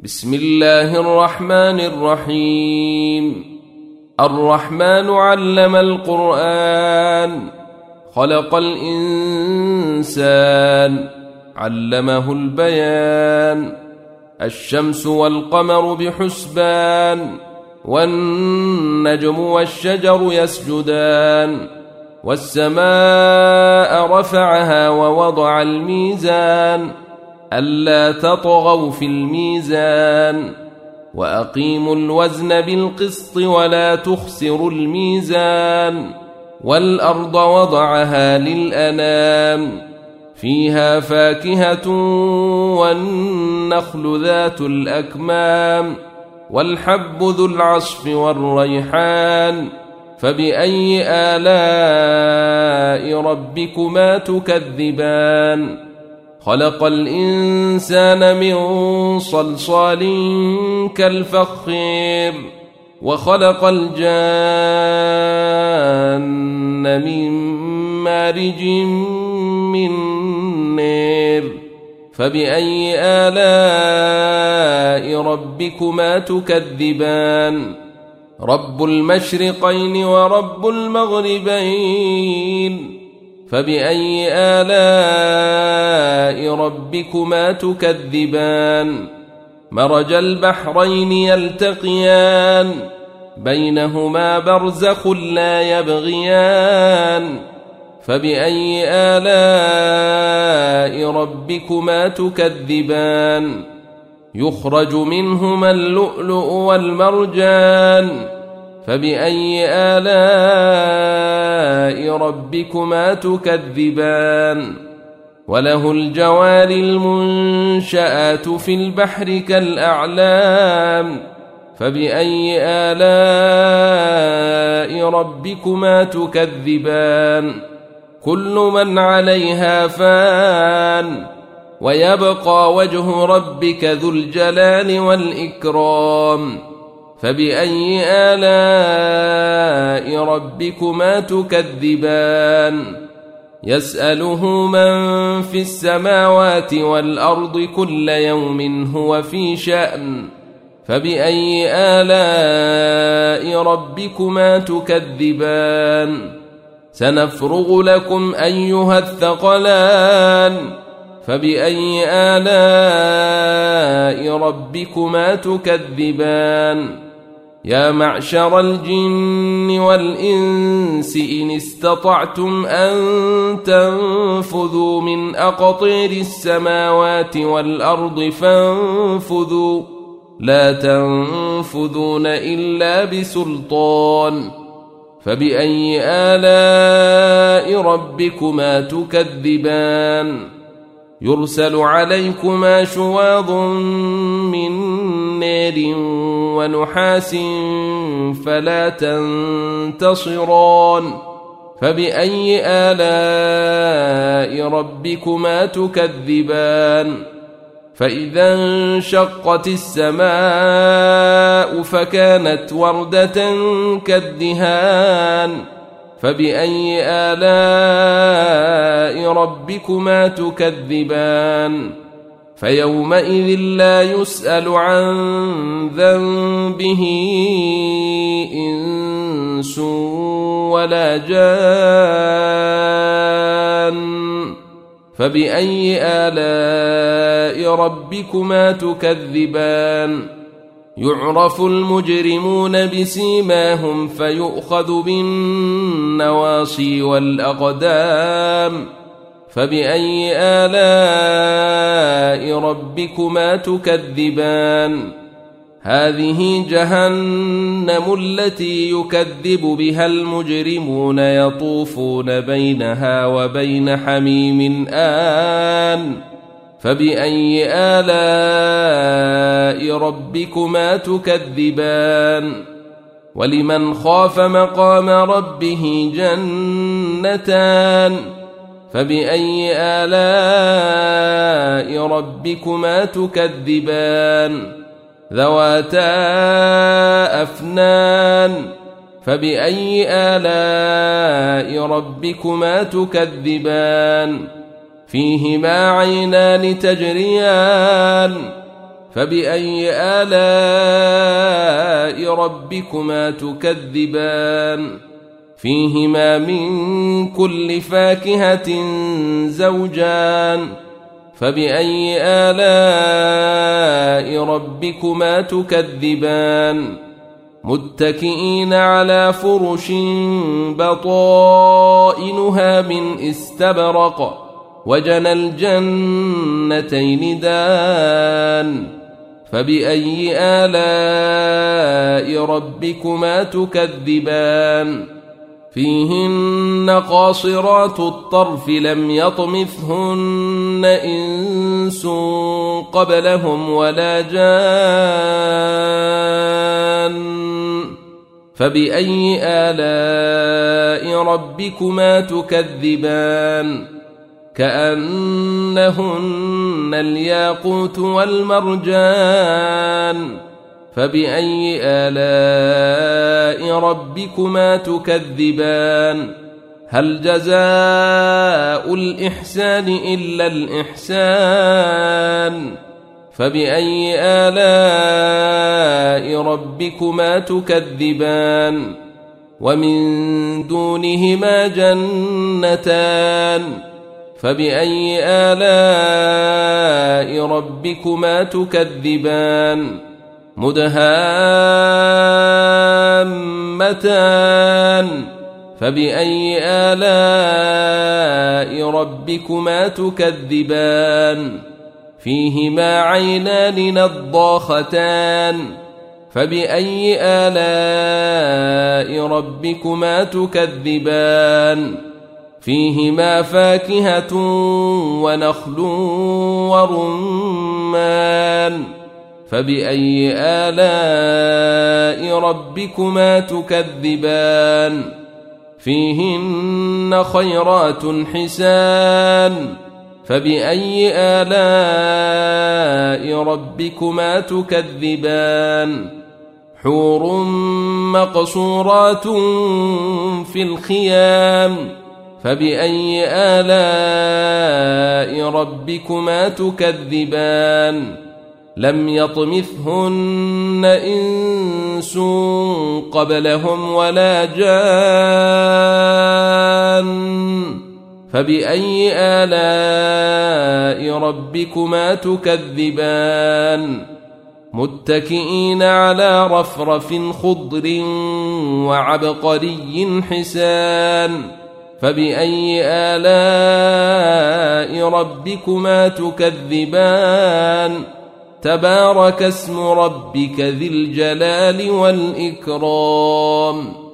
بسم الله الرحمن الرحيم. الرحمن علم القرآن، خلق الإنسان، علمه البيان. الشمس والقمر بحسبان، والنجم والشجر يسجدان. والسماء رفعها ووضع الميزان، ألا تطغوا في الميزان، وأقيموا الوزن بالقسط ولا تخسروا الميزان. والأرض وضعها للأنام، فيها فاكهة والنخل ذات الأكمام، والحب ذو العصف والريحان. فبأي آلاء ربكما تكذبان؟ خلق الإنسان من صلصال كالفخار، وخلق الجان من مارج من نار. فبأي آلاء ربكما تكذبان؟ رب المشرقين ورب المغربين. فبأي آلاء ربكما تكذبان؟ مرج البحرين يلتقيان، بينهما برزخ لا يبغيان. فبأي آلاء ربكما تكذبان؟ يخرج منهما اللؤلؤ والمرجان. فبأي آلاء ربكما تكذبان؟ وله الجوار المنشآت في البحر كالأعلام. فبأي آلاء ربكما تكذبان؟ كل من عليها فان، ويبقى وجه ربك ذو الجلال والإكرام. فبأي آلاء ربكما تكذبان؟ يسأله من في السماوات والأرض كل يوم هو في شأن. فبأي آلاء ربكما تكذبان؟ سنفرغ لكم أيها الثقلان. فبأي آلاء ربكما تكذبان؟ يا معشر الجن والإنس إن استطعتم أن تنفذوا من أقطير السماوات والأرض فانفذوا، لا تنفذون إلا بسلطان. فبأي آلاء ربكما تكذبان؟ يرسل عليكما شواظ من نار ونحاس فلا تنتصران. فبأي آلاء ربكما تكذبان؟ فإذا انشقت السماء فكانت وردة كالدهان. فبأي آلاء ربكما تكذبان؟ فيومئذ لا يسأل عن ذنبه إنس ولا جان. فبأي آلاء ربكما تكذبان؟ يعرف المجرمون بسيماهم فيؤخذ بالنواصي والأقدام. فبأي آلاء ربكما تكذبان؟ هذه جهنم التي يكذب بها المجرمون، يطوفون بينها وبين حميم آن. فبأي آلاء ربكما تكذبان؟ ولمن خاف مقام ربه جنتان. فبأي آلاء ربكما تكذبان؟ ذواتا أفنان. فبأي آلاء ربكما تكذبان؟ فيهما عينان تجريان، فبأي آلاء ربكما تكذبان فيهما من كل فاكهة زوجان فبأي آلاء ربكما تكذبان متكئين على فرش بطائنها من استبرق وجنى الجنتين دان فبأي آلاء ربكما تكذبان فيهن قاصرات الطرف لم يطمثهن إنس قبلهم ولا جان فبأي آلاء ربكما تكذبان كأنهن الياقوت والمرجان فبأي آلاء ربكما تكذبان هل جزاء الإحسان إلا الإحسان فبأي آلاء ربكما تكذبان ومن دونهما جنتان فبأي آلاء ربكما تكذبان مدهامتان فبأي آلاء ربكما تكذبان فيهما عينان نضاختان فبأي آلاء ربكما تكذبان فيهما فاكهة ونخل ورمان فبأي آلاء ربكما تكذبان فيهن خيرات حسان فبأي آلاء ربكما تكذبان حور مقصورات في الخيام فبأي آلاء ربكما تكذبان لم يطمثهن إنس قبلهم ولا جان فبأي آلاء ربكما تكذبان متكئين على رفرف خضر وعبقري حسان فبأي آلاء ربكما تكذبان تبارك اسم ربك ذي الجلال والإكرام